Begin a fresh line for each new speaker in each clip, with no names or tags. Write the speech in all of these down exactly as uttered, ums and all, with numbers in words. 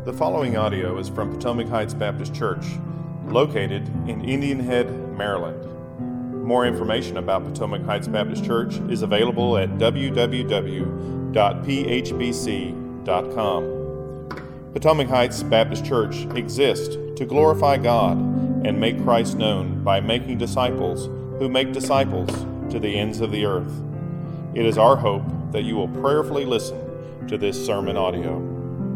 The following audio is from Potomac Heights Baptist Church, located in Indian Head, Maryland. More information about Potomac Heights Baptist Church is available at w w w dot p h b c dot com. Potomac Heights Baptist Church exists to glorify God and make Christ known by making disciples who make disciples to the ends of the earth. It is our hope that you will prayerfully listen to this sermon audio.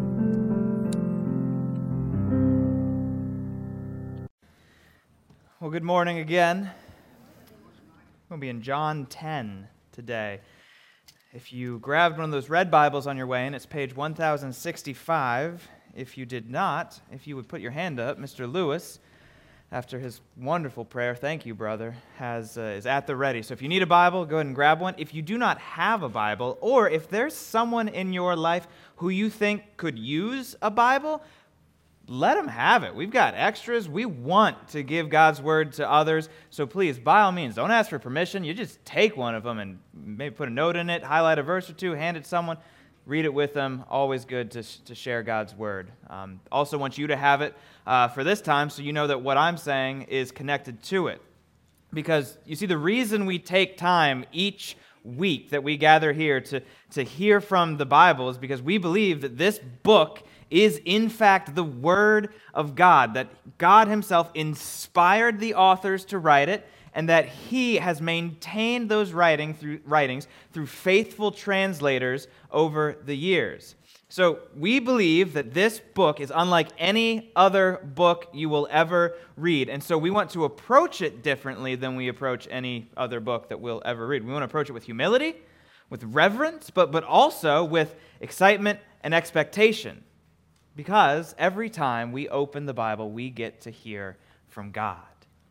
Well, good morning again. We'll be in John ten today. If you grabbed one of those red Bibles on your way in, it's page one thousand sixty-five. If you did not, if you would put your hand up, Mister Lewis, after his wonderful prayer, thank you, brother, has uh, is at the ready. So if you need a Bible, go ahead and grab one. If you do not have a Bible, or if there's someone in your life who you think could use a Bible, let them have it. We've got extras. We want to give God's word to others. So please, by all means, don't ask for permission. You just take one of them and maybe put a note in it, highlight a verse or two, hand it to someone, read it with them. Always good to, to share God's word. Um, also want you to have it uh, for this time so you know that what I'm saying is connected to it. Because you see, the reason we take time each week that we gather here to, to hear from the Bible is because we believe that this book is in fact the Word of God, that God Himself inspired the authors to write it, and that He has maintained those writing through, writings through faithful translators over the years. So we believe that this book is unlike any other book you will ever read, and so we want to approach it differently than we approach any other book that we'll ever read. We want to approach it with humility, with reverence, but, but also with excitement and expectation. Because every time we open the Bible, we get to hear from God.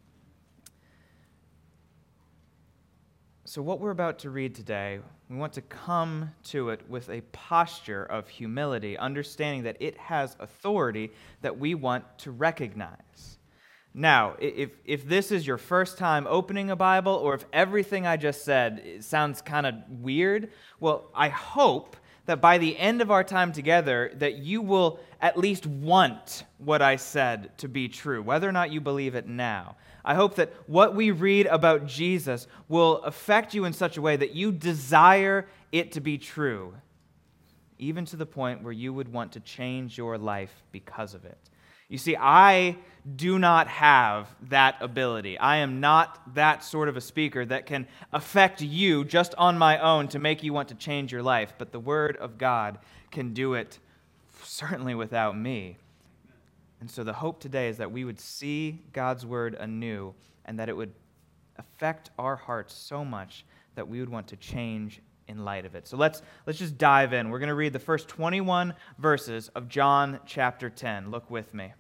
So what we're about to read today, we want to come to it with a posture of humility, understanding that it has authority that we want to recognize. Now, if, if this is your first time opening a Bible, or if everything I just said sounds kind of weird, well, I hope that by the end of our time together, that you will at least want what I said to be true, whether or not you believe it now. I hope that what we read about Jesus will affect you in such a way that you desire it to be true, even to the point where you would want to change your life because of it. You see, I do not have that ability. I am not that sort of a speaker that can affect you just on my own to make you want to change your life. But the Word of God can do it certainly without me. And so the hope today is that we would see God's Word anew and that it would affect our hearts so much that we would want to change in light of it. So let's let's just dive in. We're going to read the first twenty-one verses of John chapter ten. Look with me.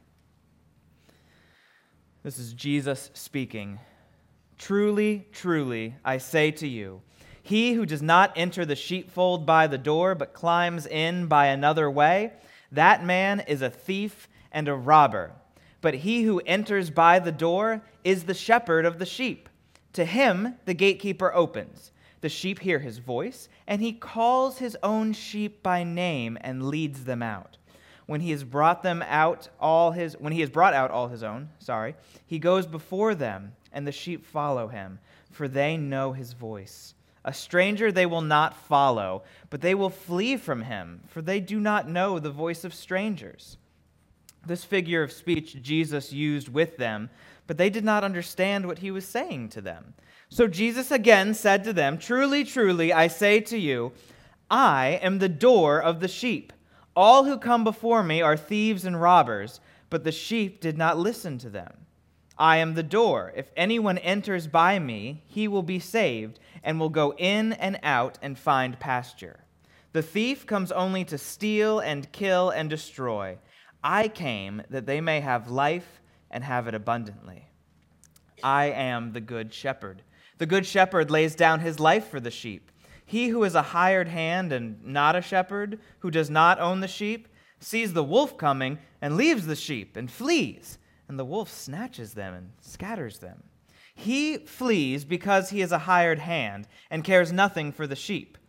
This is Jesus speaking. Truly, truly, I say to you, he who does not enter the sheepfold by the door, but climbs in by another way, that man is a thief and a robber. But he who enters by the door is the shepherd of the sheep. To him the gatekeeper opens. The sheep hear his voice, and he calls his own sheep by name and leads them out. When he has brought them out all his when he has brought out all his own, sorry, he goes before them, and the sheep follow him, for they know his voice. A stranger they will not follow, but they will flee from him, for they do not know the voice of strangers. This figure of speech Jesus used with them, but they did not understand what he was saying to them. So Jesus again said to them, Truly, truly, I say to you, I am the door of the sheep. All who come before me are thieves and robbers, but the sheep did not listen to them. I am the door. If anyone enters by me, he will be saved, and will go in and out and find pasture. The thief comes only to steal and kill and destroy. I came that they may have life and have it abundantly. I am the good shepherd. The good shepherd lays down his life for the sheep. He who is a hired hand and not a shepherd, who does not own the sheep, sees the wolf coming and leaves the sheep and flees, and the wolf snatches them and scatters them. He flees because he is a hired hand and cares nothing for the sheep.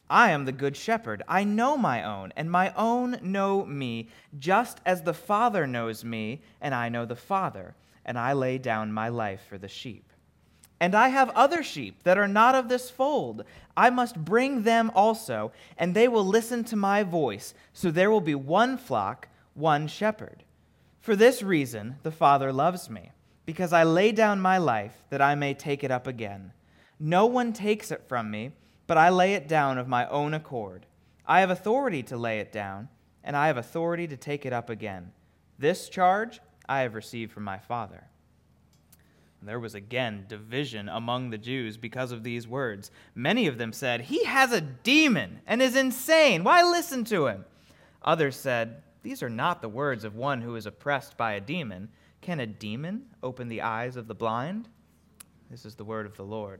I am the good shepherd. I know my own, and my own know me, just as the Father knows me, and I know the Father, and I lay down my life for the sheep. And I have other sheep that are not of this fold. I must bring them also, and they will listen to my voice. So there will be one flock, one shepherd. For this reason the Father loves me, because I lay down my life that I may take it up again. No one takes it from me, but I lay it down of my own accord. I have authority to lay it down, and I have authority to take it up again. This charge I have received from my Father. There was again division among the Jews because of these words. Many of them said, "He has a demon and is insane. Why listen to him?" Others said, "These are not the words of one who is oppressed by a demon. Can a demon open the eyes of the blind?" This is the word of the Lord.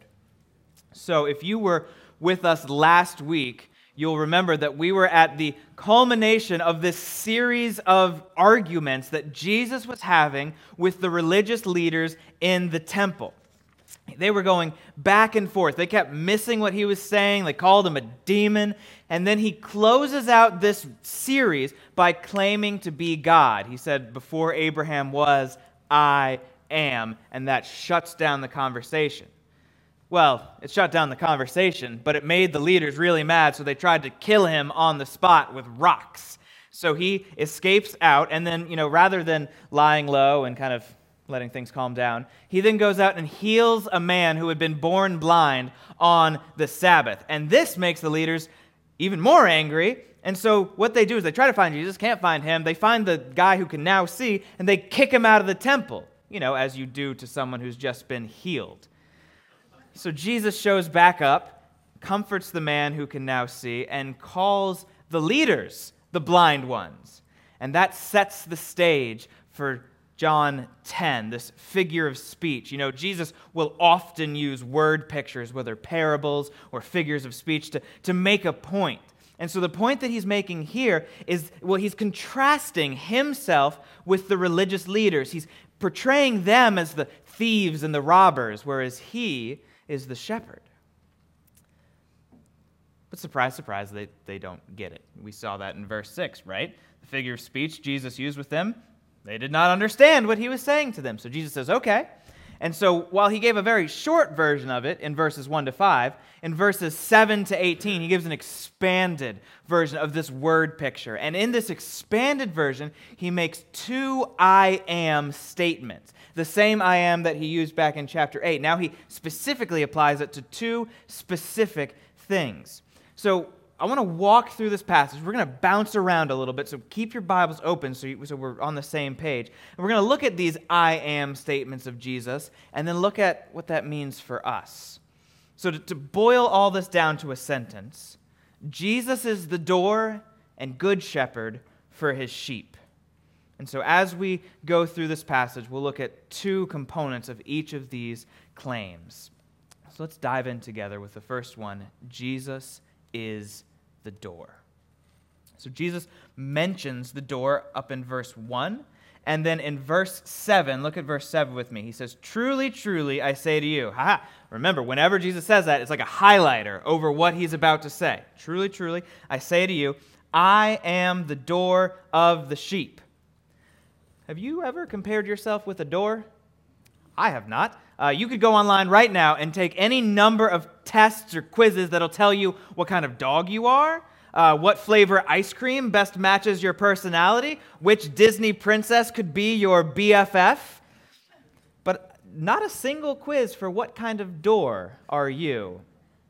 So if you were with us last week, you'll remember that we were at the culmination of this series of arguments that Jesus was having with the religious leaders in the temple. They were going back and forth. They kept missing what he was saying. They called him a demon. And then he closes out this series by claiming to be God. He said, "Before Abraham was, I am." And that shuts down the conversation. Well, it shut down the conversation, but it made the leaders really mad, so they tried to kill him on the spot with rocks. So he escapes out, and then, you know, rather than lying low and kind of letting things calm down, he then goes out and heals a man who had been born blind on the Sabbath. And this makes the leaders even more angry. And so what they do is they try to find Jesus, can't find him. They find the guy who can now see, and they kick him out of the temple, you know, as you do to someone who's just been healed. So Jesus shows back up, comforts the man who can now see, and calls the leaders the blind ones. And that sets the stage for John ten, this figure of speech. You know, Jesus will often use word pictures, whether parables or figures of speech, to, to make a point. And so the point that he's making here is, well, he's contrasting himself with the religious leaders. He's portraying them as the thieves and the robbers, whereas he is the shepherd. But surprise, surprise, they, they don't get it. We saw that in verse six, right? The figure of speech Jesus used with them, they did not understand what he was saying to them. So Jesus says, okay. And so while he gave a very short version of it in verses one to five, in verses seven to eighteen, he gives an expanded version of this word picture. And in this expanded version, he makes two I am statements. The same I am that he used back in chapter eight. Now he specifically applies it to two specific things. So I want to walk through this passage. We're going to bounce around a little bit, so keep your Bibles open so, you, so we're on the same page. And we're going to look at these I am statements of Jesus and then look at what that means for us. So to, to boil all this down to a sentence, Jesus is the door and good shepherd for his sheep. And so as we go through this passage, we'll look at two components of each of these claims. So let's dive in together with the first one. Jesus is the door. So Jesus mentions the door up in verse one, and then in verse seven, look at verse seven with me. He says, "Truly, truly, I say to you." Ha-ha. Remember, whenever Jesus says that, it's like a highlighter over what he's about to say. "Truly, truly, I say to you, I am the door of the sheep." Have you ever compared yourself with a door? I have not. Uh, you could go online right now and take any number of tests or quizzes that'll tell you what kind of dog you are, uh, what flavor ice cream best matches your personality, which Disney princess could be your B F F. But not a single quiz for what kind of door are you.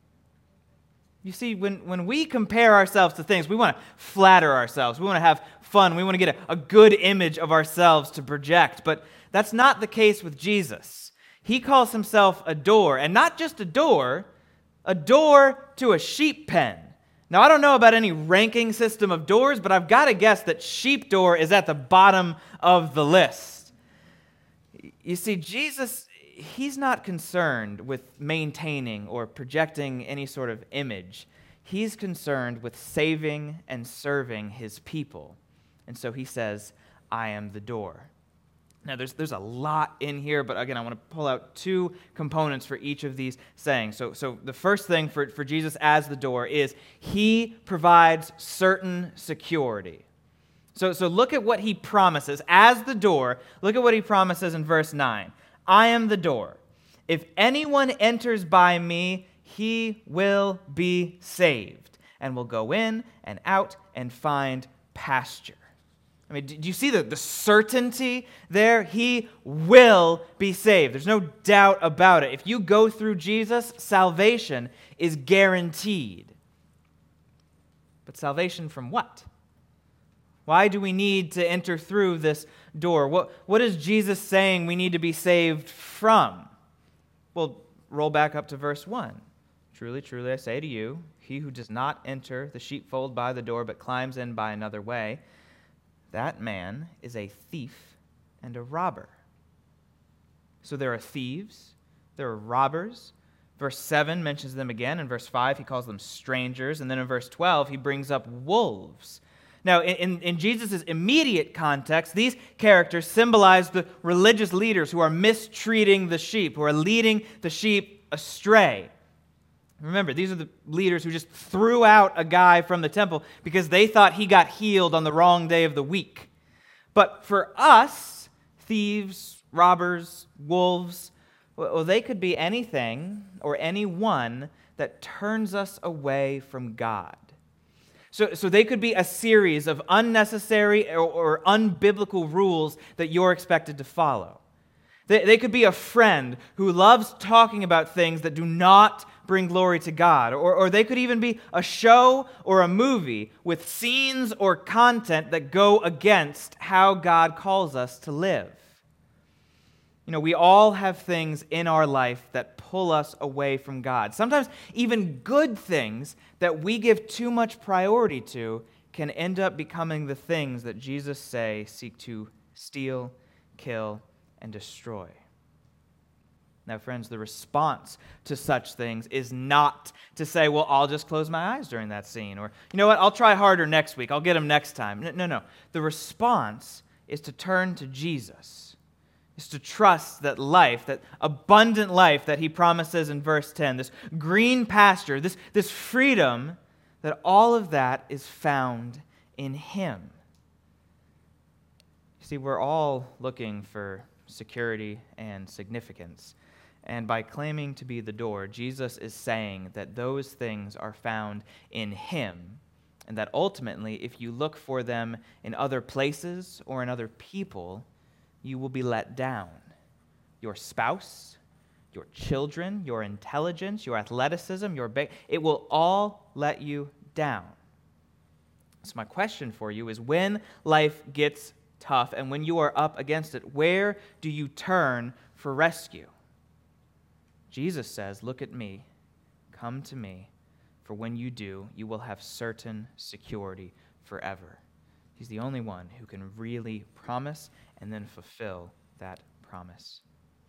You see, when, when we compare ourselves to things, we want to flatter ourselves. We want to have fun. We want to get a, a good image of ourselves to project. But that's not the case with Jesus. He calls himself a door, and not just a door, a door to a sheep pen. Now, I don't know about any ranking system of doors, but I've got to guess that sheep door is at the bottom of the list. You see, Jesus, he's not concerned with maintaining or projecting any sort of image. He's concerned with saving and serving his people. And so he says, I am the door. Now, there's, there's a lot in here, but again, I want to pull out two components for each of these sayings. So, so the first thing for, for Jesus as the door is he provides certain security. So, so look at what he promises. As the door, look at what he promises in verse nine. I am the door. If anyone enters by me, he will be saved and will go in and out and find pasture. I mean, do you see the, the certainty there? He will be saved. There's no doubt about it. If you go through Jesus, salvation is guaranteed. But salvation from what? Why do we need to enter through this door? What, what is Jesus saying we need to be saved from? Well, roll back up to verse one. Truly, truly, I say to you, he who does not enter the sheepfold by the door, but climbs in by another way, that man is a thief and a robber. So there are thieves, there are robbers. Verse seven mentions them again. In verse five, he calls them strangers. And then in verse twelve, he brings up wolves. Now, in, in Jesus' immediate context, these characters symbolize the religious leaders who are mistreating the sheep, who are leading the sheep astray. Remember, these are the leaders who just threw out a guy from the temple because they thought he got healed on the wrong day of the week. But for us, thieves, robbers, wolves, well, they could be anything or anyone that turns us away from God. So, so they could be a series of unnecessary or, or unbiblical rules that you're expected to follow. They, they could be a friend who loves talking about things that do not bring glory to God. Or, or they could even be a show or a movie with scenes or content that go against how God calls us to live. You know, we all have things in our life that pull us away from God. Sometimes even good things that we give too much priority to can end up becoming the things that Jesus say seek to steal, kill, and destroy. Now, friends, the response to such things is not to say, well, I'll just close my eyes during that scene. Or, you know what, I'll try harder next week. I'll get them next time. No, no, no. The response is to turn to Jesus. Is to trust that life, that abundant life that he promises in verse ten, this green pasture, this, this freedom, that all of that is found in him. You see, we're all looking for security and significance. And by claiming to be the door, Jesus is saying that those things are found in him, and that ultimately, if you look for them in other places or in other people, you will be let down. Your spouse, your children, your intelligence, your athleticism, your ba- it will all let you down. So my question for you is, when life gets tough and when you are up against it, where do you turn for rescue? Jesus says, look at me, come to me, for when you do, you will have certain security forever. He's the only one who can really promise and then fulfill that promise.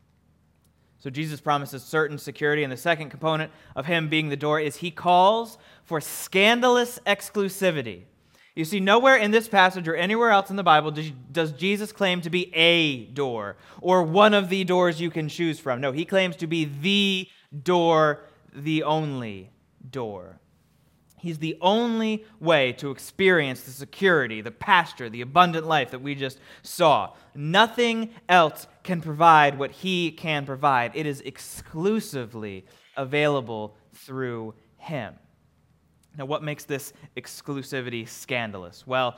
So Jesus promises certain security, and the second component of him being the door is he calls for scandalous exclusivity. You see, nowhere in this passage or anywhere else in the Bible does Jesus claim to be a door or one of the doors you can choose from. No, he claims to be the door, the only door. He's the only way to experience the security, the pasture, the abundant life that we just saw. Nothing else can provide what he can provide. It is exclusively available through him. Now, what makes this exclusivity scandalous? Well,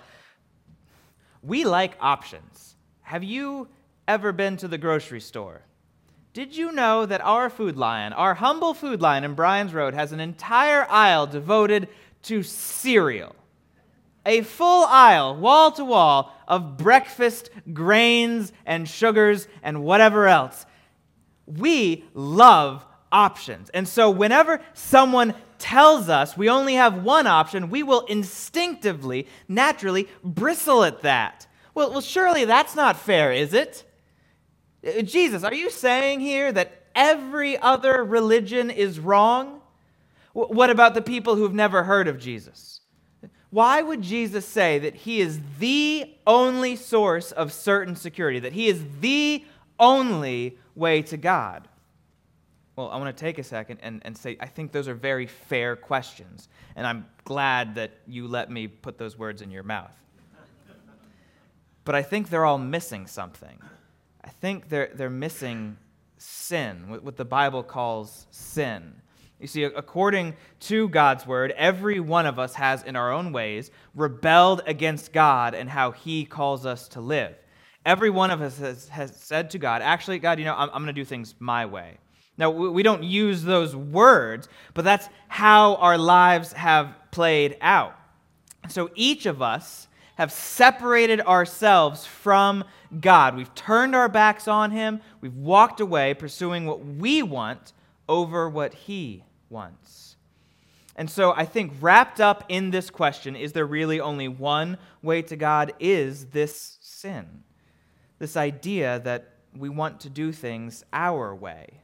we like options. Have you ever been to the grocery store? Did you know that our Food Lion, our humble Food Lion in Bryan's Road, has an entire aisle devoted to cereal? A full aisle, wall to wall, of breakfast grains and sugars and whatever else. We love options. And so whenever someone tells us we only have one option, we will instinctively, naturally bristle at that. Well, well, surely that's not fair, is it? Jesus, are you saying here that every other religion is wrong? What about the people who've never heard of Jesus? Why would Jesus say that he is the only source of certain security, that he is the only way to God? Well, I want to take a second and, and say I think those are very fair questions, and I'm glad that you let me put those words in your mouth. But I think they're all missing something. I think they're, they're missing sin, what the Bible calls sin. You see, according to God's word, every one of us has, in our own ways, rebelled against God and how he calls us to live. Every one of us has, has said to God, actually, God, you know, I'm, I'm going to do things my way. Now, we don't use those words, but that's how our lives have played out. So each of us have separated ourselves from God. We've turned our backs on him. We've walked away pursuing what we want over what he wants. And so I think wrapped up in this question, is there really only one way to God, is this sin. This idea that we want to do things our way.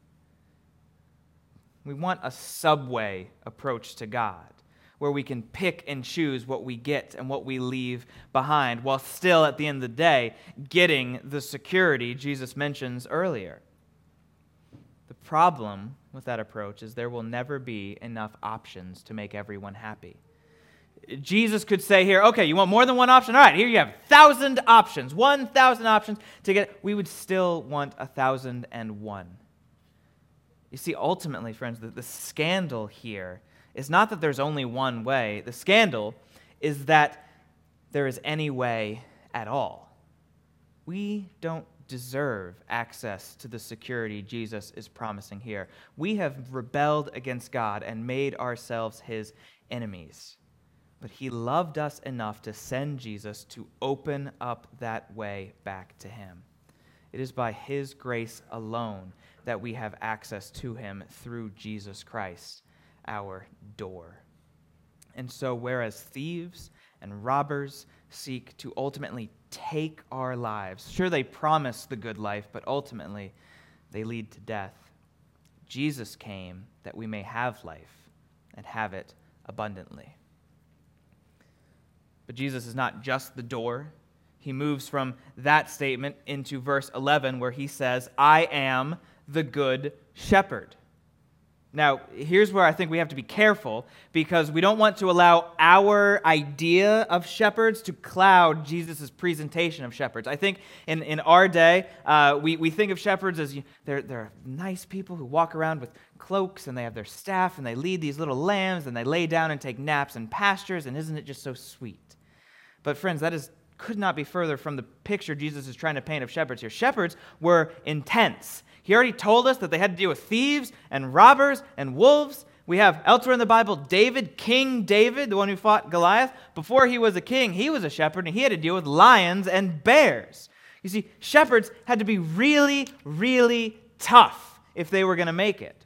We want a subway approach to God, where we can pick and choose what we get and what we leave behind, while still, at the end of the day, getting the security Jesus mentions earlier. The problem with that approach is there will never be enough options to make everyone happy. Jesus could say here, okay, you want more than one option? All right, here you have a thousand options, one thousand options to get. We would still want a thousand and one. You see, ultimately, friends, the, the scandal here is not that there's only one way. The scandal is that there is any way at all. We don't deserve access to the security Jesus is promising here. We have rebelled against God and made ourselves his enemies. But he loved us enough to send Jesus to open up that way back to him. It is by his grace alone that we have access to him through Jesus Christ, our door. And so whereas thieves and robbers seek to ultimately take our lives, sure, they promise the good life, but ultimately they lead to death. Jesus came that we may have life and have it abundantly. But Jesus is not just the door. He moves from that statement into verse eleven, where he says, I am the good shepherd. Now, here's where I think we have to be careful, because we don't want to allow our idea of shepherds to cloud Jesus' presentation of shepherds. I think in, in our day, uh, we, we think of shepherds as you, they're, they're nice people who walk around with cloaks, and they have their staff, and they lead these little lambs, and they lay down and take naps in pastures, and isn't it just so sweet? But friends, that is could not be further from the picture Jesus is trying to paint of shepherds here. Shepherds were intense. He already told us that they had to deal with thieves and robbers and wolves. We have elsewhere in the Bible, David, King David, the one who fought Goliath. Before he was a king, he was a shepherd, and he had to deal with lions and bears. You see, shepherds had to be really, really tough if they were going to make it.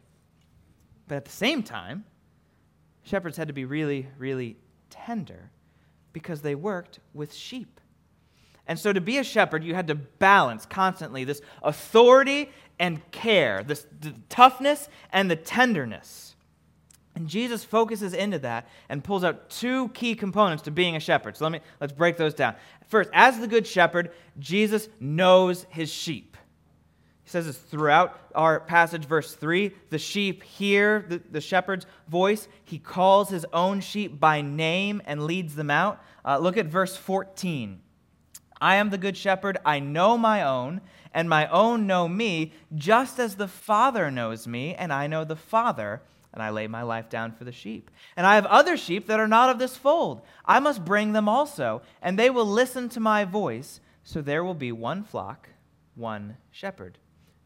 But at the same time, shepherds had to be really, really tender, because they worked with sheep. And so to be a shepherd, you had to balance constantly this authority and care, this the toughness and the tenderness. And Jesus focuses into that and pulls out two key components to being a shepherd. So let me let's break those down. First, as the good shepherd, Jesus knows his sheep. He says this throughout our passage, verse three. The sheep hear the, the shepherd's voice. He calls his own sheep by name and leads them out. Uh, look at verse fourteen. I am the good shepherd. I know my own, and my own know me, just as the Father knows me, and I know the Father, and I lay my life down for the sheep. And I have other sheep that are not of this fold. I must bring them also, and they will listen to my voice, so there will be one flock, one shepherd.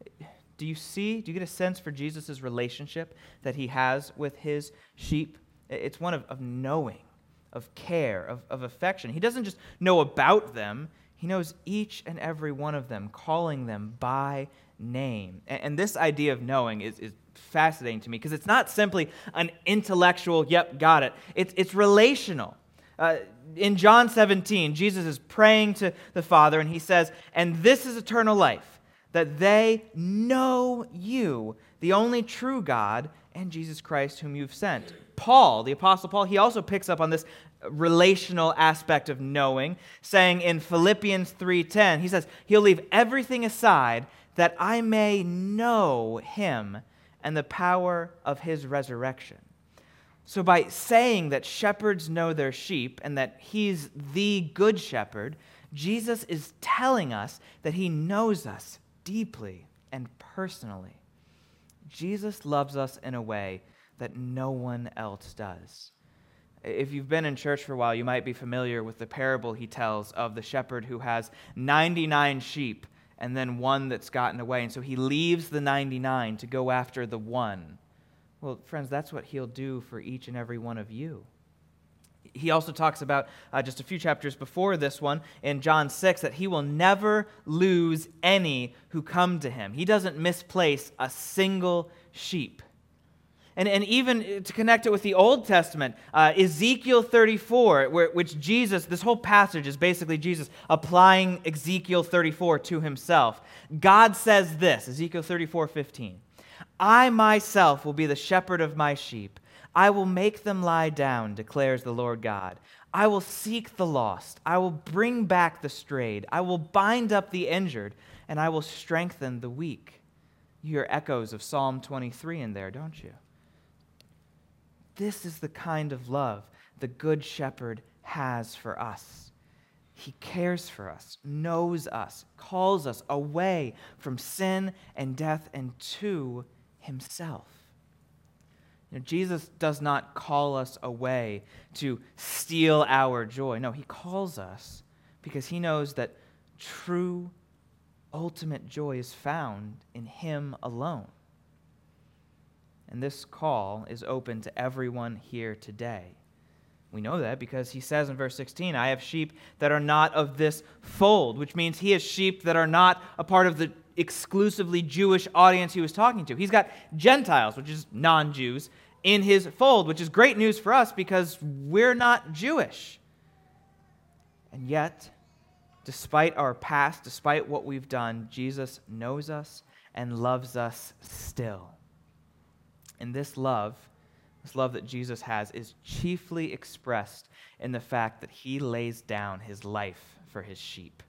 Do you see, do you get a sense for Jesus' relationship that he has with his sheep? It's one of, of knowing, of care, of, of affection. He doesn't just know about them. He knows each and every one of them, calling them by name. And, and this idea of knowing is, is fascinating to me, because it's not simply an intellectual, yep, got it. It's, it's relational. Uh, in John seventeen, Jesus is praying to the Father, and he says, and this is eternal life, that they know you, the only true God, and Jesus Christ whom you've sent. Paul, the Apostle Paul, he also picks up on this relational aspect of knowing, saying in Philippians three ten, he says, he'll leave everything aside that I may know him and the power of his resurrection. So by saying that shepherds know their sheep and that he's the good shepherd, Jesus is telling us that he knows us deeply and personally. Jesus loves us in a way that no one else does. If you've been in church for a while, you might be familiar with the parable he tells of the shepherd who has ninety-nine sheep and then one that's gotten away. And so he leaves the ninety-nine to go after the one. Well, friends, that's what he'll do for each and every one of you. He also talks about, uh, just a few chapters before this one, in John six, that he will never lose any who come to him. He doesn't misplace a single sheep. And, and even to connect it with the Old Testament, uh, Ezekiel thirty-four, where, which Jesus, this whole passage is basically Jesus applying Ezekiel thirty-four to himself. God says this, Ezekiel thirty-four fifteen, I myself will be the shepherd of my sheep. I will make them lie down, declares the Lord God. I will seek the lost. I will bring back the strayed. I will bind up the injured, and I will strengthen the weak. You hear echoes of Psalm twenty-three in there, don't you? This is the kind of love the Good Shepherd has for us. He cares for us, knows us, calls us away from sin and death and to himself. You know, Jesus does not call us away to steal our joy. No, he calls us because he knows that true, ultimate joy is found in him alone. And this call is open to everyone here today. We know that because he says in verse sixteen, I have sheep that are not of this fold, which means he has sheep that are not a part of the exclusively Jewish audience he was talking to. He's got Gentiles, which is non-Jews, in his fold, which is great news for us because we're not Jewish. And yet, despite our past, despite what we've done, Jesus knows us and loves us still. And this love, this love that Jesus has, is chiefly expressed in the fact that he lays down his life for his sheep.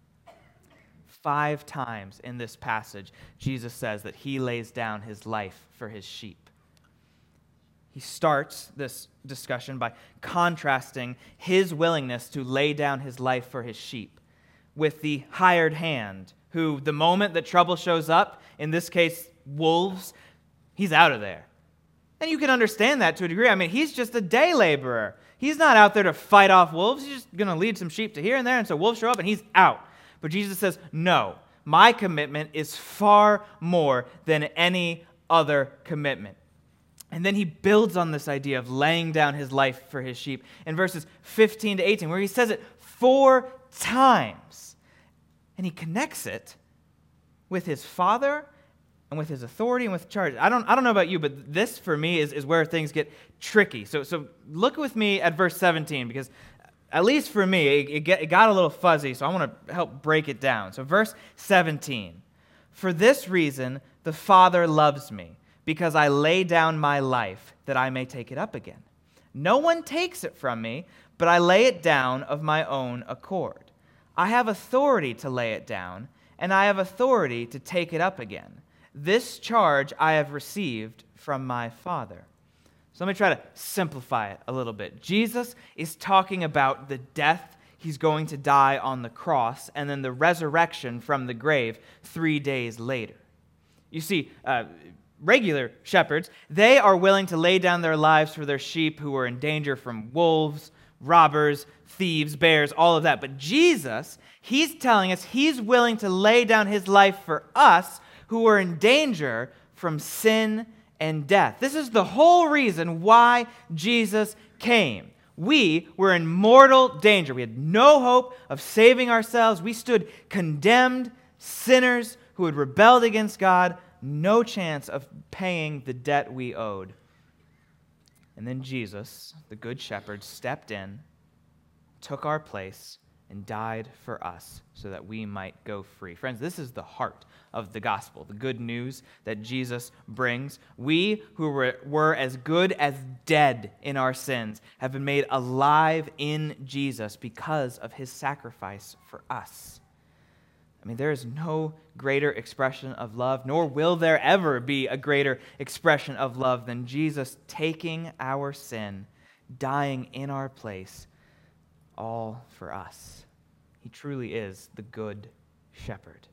Five times in this passage, Jesus says that he lays down his life for his sheep. He starts this discussion by contrasting his willingness to lay down his life for his sheep with the hired hand, who, the moment that trouble shows up, in this case, wolves, he's out of there. And you can understand that to a degree. I mean, he's just a day laborer. He's not out there to fight off wolves. He's just going to lead some sheep to here and there, and so wolves show up, and he's out. But Jesus says, no, my commitment is far more than any other commitment. And then he builds on this idea of laying down his life for his sheep in verses fifteen to eighteen, where he says it four times. And he connects it with his Father and with his authority and with charge. I don't, I don't know about you, but this for me is, is where things get tricky. So, so look with me at verse seventeen, because at least for me, it, it, get, it got a little fuzzy, so I want to help break it down. So verse seventeen, for this reason the Father loves me, because I lay down my life that I may take it up again. No one takes it from me, but I lay it down of my own accord. I have authority to lay it down, and I have authority to take it up again. This charge I have received from my Father. So let me try to simplify it a little bit. Jesus is talking about the death he's going to die on the cross, and then the resurrection from the grave three days later. You see, uh, regular shepherds, they are willing to lay down their lives for their sheep who are in danger from wolves, robbers, thieves, bears, all of that. But Jesus, he's telling us he's willing to lay down his life for us who are in danger from sin and death. This is the whole reason why Jesus came. We were in mortal danger. We had no hope of saving ourselves. We stood condemned sinners who had rebelled against God, no chance of paying the debt we owed. And then Jesus, the Good Shepherd, stepped in, took our place, and died for us so that we might go free. Friends, this is the heart of the gospel, the good news that Jesus brings. We who were, were as good as dead in our sins have been made alive in Jesus because of his sacrifice for us. I mean, there is no greater expression of love, nor will there ever be a greater expression of love than Jesus taking our sin, dying in our place, all for us. He truly is the good shepherd.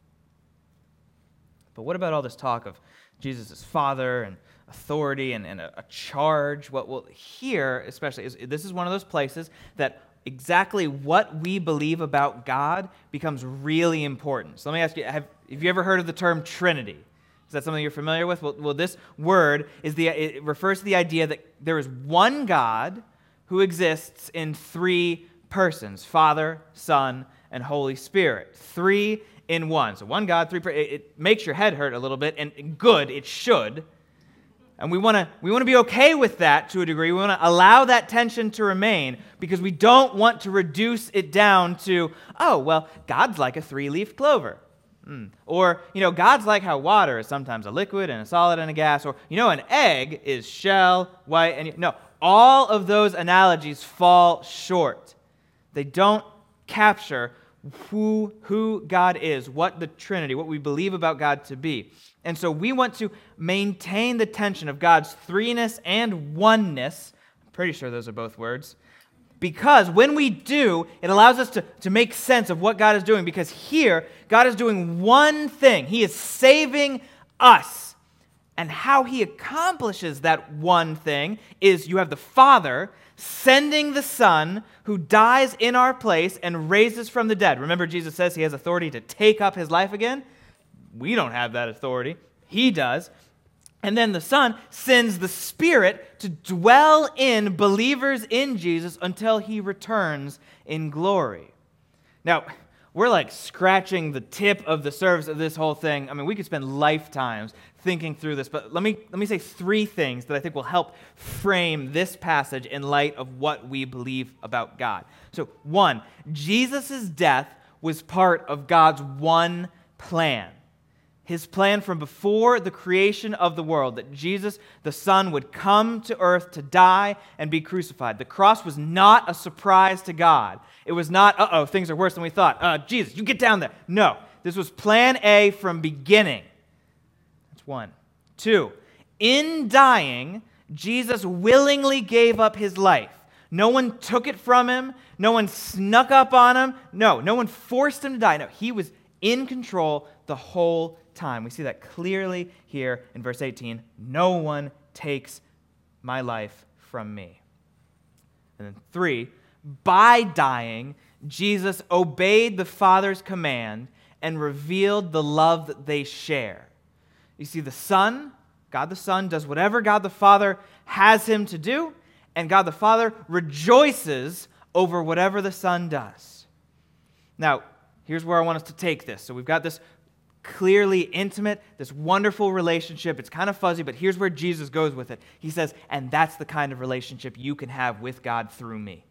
But what about all this talk of Jesus' Father and authority and, and a, a charge? What we'll hear, especially, is this is one of those places that exactly what we believe about God becomes really important. So let me ask you, have, have you ever heard of the term Trinity? Is that something you're familiar with? Well, well, this word is the it refers to the idea that there is one God who exists in three persons, Father, Son, and Holy Spirit. Three in one. So one God, three per- it, it makes your head hurt a little bit, and good, it should. And we want to we want to be okay with that to a degree. We want to allow that tension to remain because we don't want to reduce it down to, oh, well, God's like a three-leaf clover. Mm. Or, you know, God's like how water is sometimes a liquid and a solid and a gas. Or, you know, an egg is shell, white, and... No, all of those analogies fall short. They don't capture who, who God is, what the Trinity, what we believe about God to be. And so we want to maintain the tension of God's threeness and oneness. I'm pretty sure those are both words. Because when we do, it allows us to, to make sense of what God is doing. Because here, God is doing one thing. He is saving us. And how he accomplishes that one thing is you have the Father sending the Son who dies in our place and raises from the dead. Remember, Jesus says he has authority to take up his life again? We don't have that authority. He does. And then the Son sends the Spirit to dwell in believers in Jesus until he returns in glory. Now, we're like scratching the tip of the surface of this whole thing. I mean, we could spend lifetimes thinking through this, but let me let me say three things that I think will help frame this passage in light of what we believe about God. So, one, Jesus' death was part of God's one plan. His plan from before the creation of the world, that Jesus, the Son, would come to earth to die and be crucified. The cross was not a surprise to God. It was not, uh-oh, things are worse than we thought. Uh, Jesus, you get down there. No, this was plan A from beginning. That's one. Two, in dying, Jesus willingly gave up his life. No one took it from him. No one snuck up on him. No, no one forced him to die. No, he was in control the whole time. We see that clearly here in verse eighteen. No one takes my life from me. And then three, by dying, Jesus obeyed the Father's command and revealed the love that they share. You see, the Son, God the Son, does whatever God the Father has him to do, and God the Father rejoices over whatever the Son does. Now, here's where I want us to take this. So we've got this clearly intimate, this wonderful relationship. It's kind of fuzzy, but here's where Jesus goes with it. He says, and that's the kind of relationship you can have with God through me.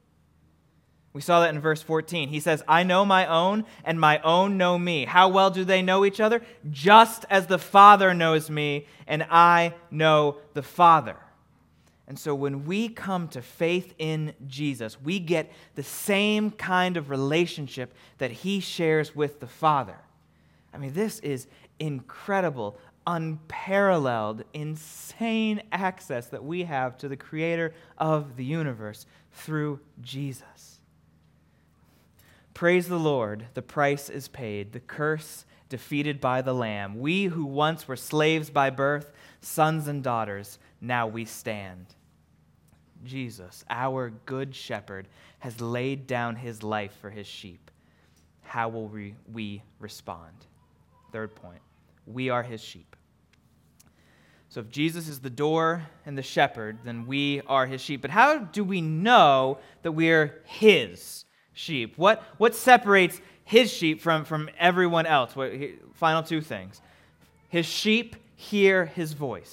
We saw that in verse fourteen. He says, I know my own, and my own know me. How well do they know each other? Just as the Father knows me, and I know the Father. And so when we come to faith in Jesus, we get the same kind of relationship that he shares with the Father. I mean, this is incredible, unparalleled, insane access that we have to the Creator of the universe through Jesus. Praise the Lord, the price is paid, the curse defeated by the Lamb. We who once were slaves by birth, sons and daughters, now we stand. Jesus, our good shepherd, has laid down his life for his sheep. How will we, we respond? Third point, we are his sheep. So if Jesus is the door and the shepherd, then we are his sheep. But how do we know that we're his sheep? What, what separates his sheep from, from everyone else? What, final two things. His sheep hear his voice.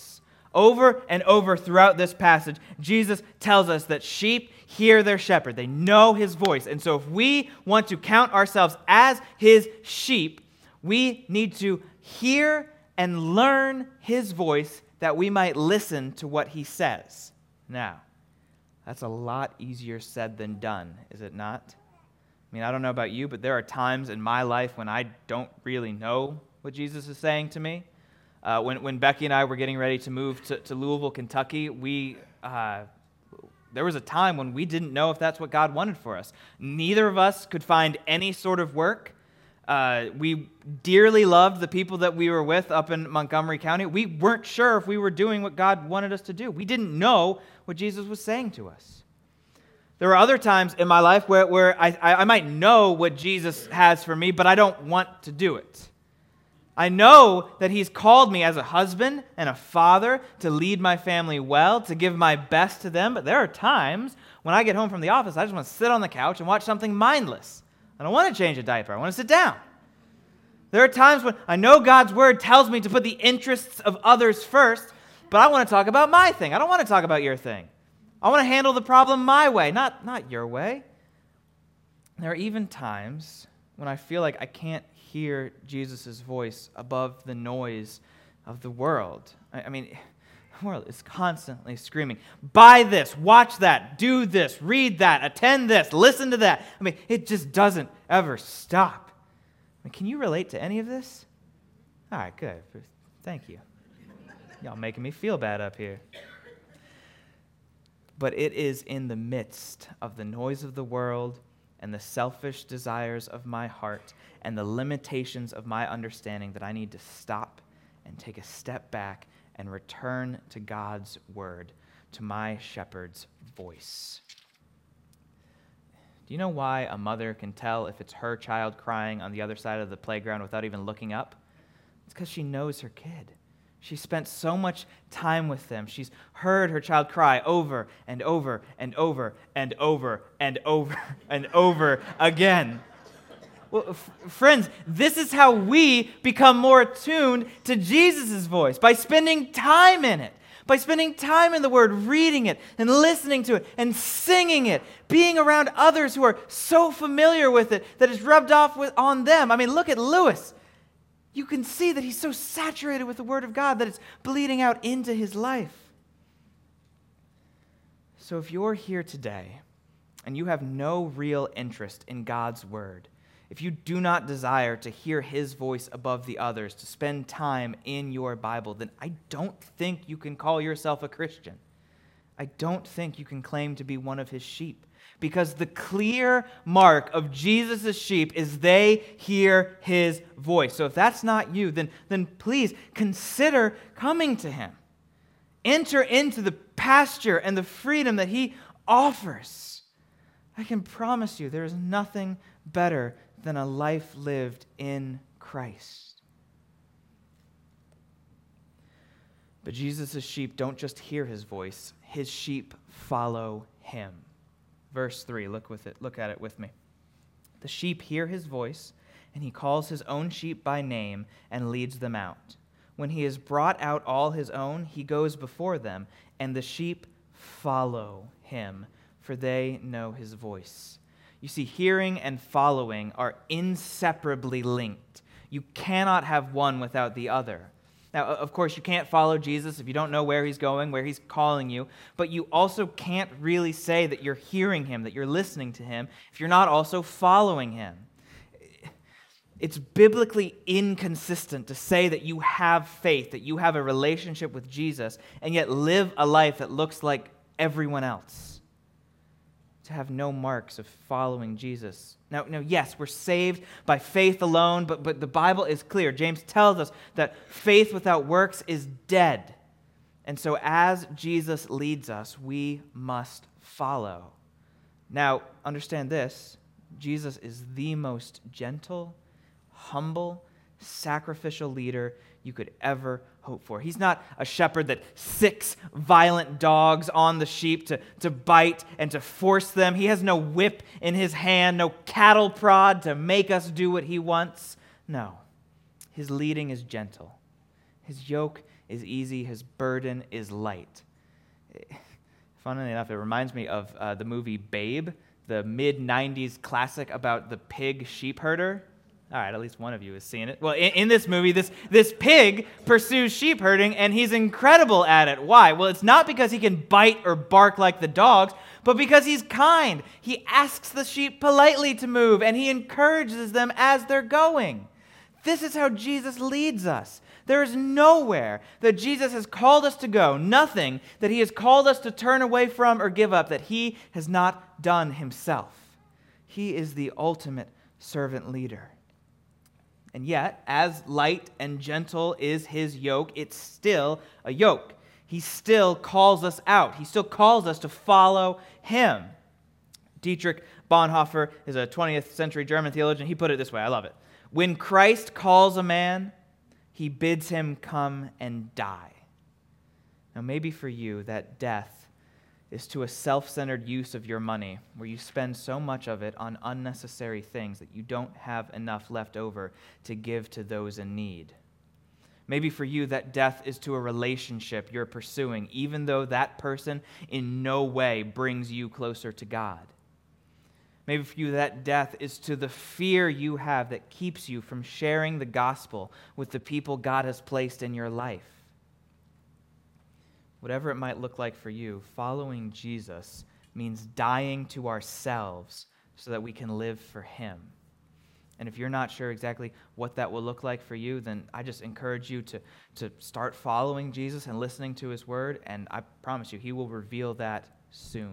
Over and over throughout this passage, Jesus tells us that sheep hear their shepherd. They know his voice. And so if we want to count ourselves as his sheep, we need to hear and learn his voice that we might listen to what he says. Now, that's a lot easier said than done, is it not? I mean, I don't know about you, but there are times in my life when I don't really know what Jesus is saying to me. Uh, when, when Becky and I were getting ready to move to, to Louisville, Kentucky, we uh, there was a time when we didn't know if that's what God wanted for us. Neither of us could find any sort of work. Uh, we dearly loved the people that we were with up in Montgomery County. We weren't sure if we were doing what God wanted us to do. We didn't know what Jesus was saying to us. There were other times in my life where, where I, I might know what Jesus has for me, but I don't want to do it. I know that he's called me as a husband and a father to lead my family well, to give my best to them, but there are times when I get home from the office, I just want to sit on the couch and watch something mindless. I don't want to change a diaper. I want to sit down. There are times when I know God's word tells me to put the interests of others first, but I want to talk about my thing. I don't want to talk about your thing. I want to handle the problem my way, not, not your way. There are even times when I feel like I can't hear Jesus' voice above the noise of the world. I, I mean, the world is constantly screaming, buy this, watch that, do this, read that, attend this, listen to that. I mean, it just doesn't ever stop. I mean, can you relate to any of this? All right, good. Thank you. Y'all making me feel bad up here. But it is in the midst of the noise of the world and the selfish desires of my heart and the limitations of my understanding that I need to stop and take a step back and return to God's word, to my shepherd's voice. Do you know why a mother can tell if it's her child crying on the other side of the playground without even looking up? It's because she knows her kid. She spent so much time with them. She's heard her child cry over and over and over and over and over and over again. Well, f- friends, this is how we become more attuned to Jesus' voice, by spending time in it, by spending time in the Word, reading it and listening to it and singing it, being around others who are so familiar with it that it's rubbed off with, on them. I mean, look at Lewis. You can see that he's so saturated with the Word of God that it's bleeding out into his life. So if you're here today and you have no real interest in God's Word, if you do not desire to hear his voice above the others, to spend time in your Bible, then I don't think you can call yourself a Christian. I don't think you can claim to be one of his sheep. Because the clear mark of Jesus' sheep is they hear his voice. So if that's not you, then, then please consider coming to him. Enter into the pasture and the freedom that he offers. I can promise you there is nothing better than a life lived in Christ. But Jesus' sheep don't just hear his voice. His sheep follow him. Verse three, look with it. Look at it with me. The sheep hear his voice, and he calls his own sheep by name and leads them out. When he has brought out all his own, he goes before them, and the sheep follow him, for they know his voice. You see, hearing and following are inseparably linked. You cannot have one without the other. Now, of course, you can't follow Jesus if you don't know where he's going, where he's calling you, but you also can't really say that you're hearing him, that you're listening to him, if you're not also following him. It's biblically inconsistent to say that you have faith, that you have a relationship with Jesus, and yet live a life that looks like everyone else. To have no marks of following Jesus. Now, now, yes, we're saved by faith alone, but, but the Bible is clear. James tells us that faith without works is dead. And so as Jesus leads us, we must follow. Now, understand this. Jesus is the most gentle, humble, sacrificial leader you could ever hope for. He's not a shepherd that sicks violent dogs on the sheep to, to bite and to force them. He has no whip in his hand, no cattle prod to make us do what he wants. No, his leading is gentle. His yoke is easy, his burden is light. Funnily enough, it reminds me of uh, the movie Babe, the mid nineties classic about the pig sheep herder. All right, at least one of you has seen it. Well, in, in this movie, this, this pig pursues sheep herding, and he's incredible at it. Why? Well, it's not because he can bite or bark like the dogs, but because he's kind. He asks the sheep politely to move, and he encourages them as they're going. This is how Jesus leads us. There is nowhere that Jesus has called us to go, nothing that he has called us to turn away from or give up that he has not done himself. He is the ultimate servant leader. And yet, as light and gentle is his yoke, it's still a yoke. He still calls us out. He still calls us to follow him. Dietrich Bonhoeffer is a twentieth century German theologian. He put it this way. I love it. When Christ calls a man, he bids him come and die. Now, maybe for you, that death is to a self-centered use of your money, where you spend so much of it on unnecessary things that you don't have enough left over to give to those in need. Maybe for you, that death is to a relationship you're pursuing, even though that person in no way brings you closer to God. Maybe for you, that death is to the fear you have that keeps you from sharing the gospel with the people God has placed in your life. Whatever it might look like for you, following Jesus means dying to ourselves so that we can live for him. And if you're not sure exactly what that will look like for you, then I just encourage you to, to start following Jesus and listening to his word, and I promise you, he will reveal that soon.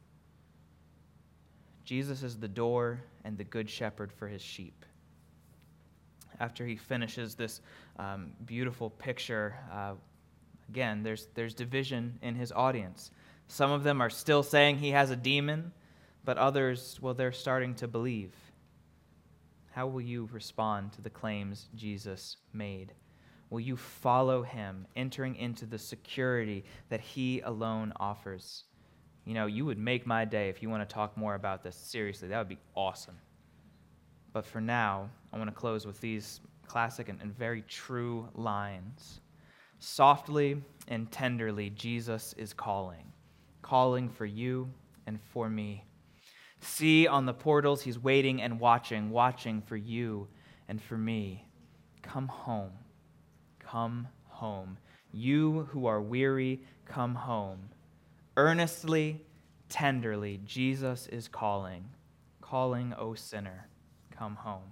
Jesus is the door and the good shepherd for his sheep. After he finishes this um, beautiful picture, uh, Again, there's there's division in his audience. Some of them are still saying he has a demon, but others, well, they're starting to believe. How will you respond to the claims Jesus made? Will you follow him, entering into the security that he alone offers? You know, you would make my day if you want to talk more about this. Seriously, that would be awesome. But for now, I want to close with these classic and, and very true lines. Softly and tenderly, Jesus is calling, calling for you and for me. See, on the portals, he's waiting and watching, watching for you and for me. Come home, come home. You who are weary, come home. Earnestly, tenderly, Jesus is calling, calling, O sinner, come home.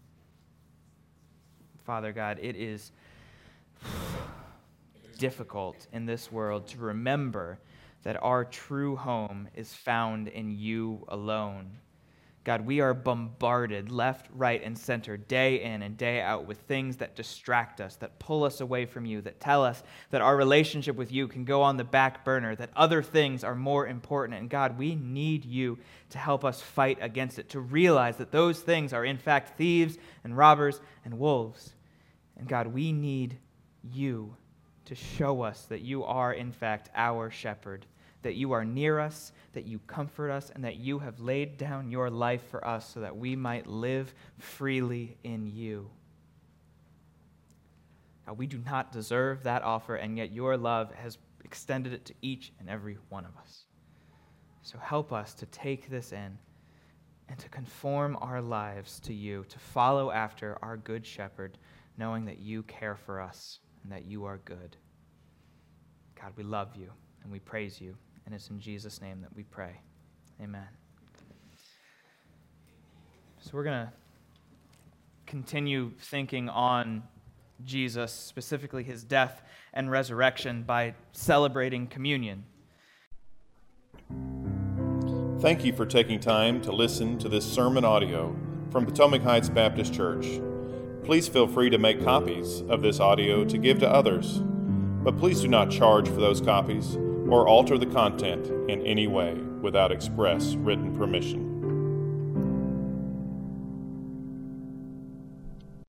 Father God, it is difficult in this world to remember that our true home is found in you alone. God, we are bombarded left, right, and center, day in and day out with things that distract us, that pull us away from you, that tell us that our relationship with you can go on the back burner, that other things are more important. And God, we need you to help us fight against it, to realize that those things are in fact thieves and robbers and wolves. And God, we need you to show us that you are in fact our shepherd, that you are near us, that you comfort us, and that you have laid down your life for us so that we might live freely in you. Now, we do not deserve that offer, and yet your love has extended it to each and every one of us. So help us to take this in and to conform our lives to you, to follow after our good shepherd, knowing that you care for us and that you are good. God, we love you and we praise you, and it's in Jesus' name that we pray. Amen. So we're going to continue thinking on Jesus, specifically his death and resurrection, by celebrating communion.
Thank you for taking time to listen to this sermon audio from Potomac Heights Baptist Church. Please feel free to make copies of this audio to give to others, but please do not charge for those copies or alter the content in any way without express written permission.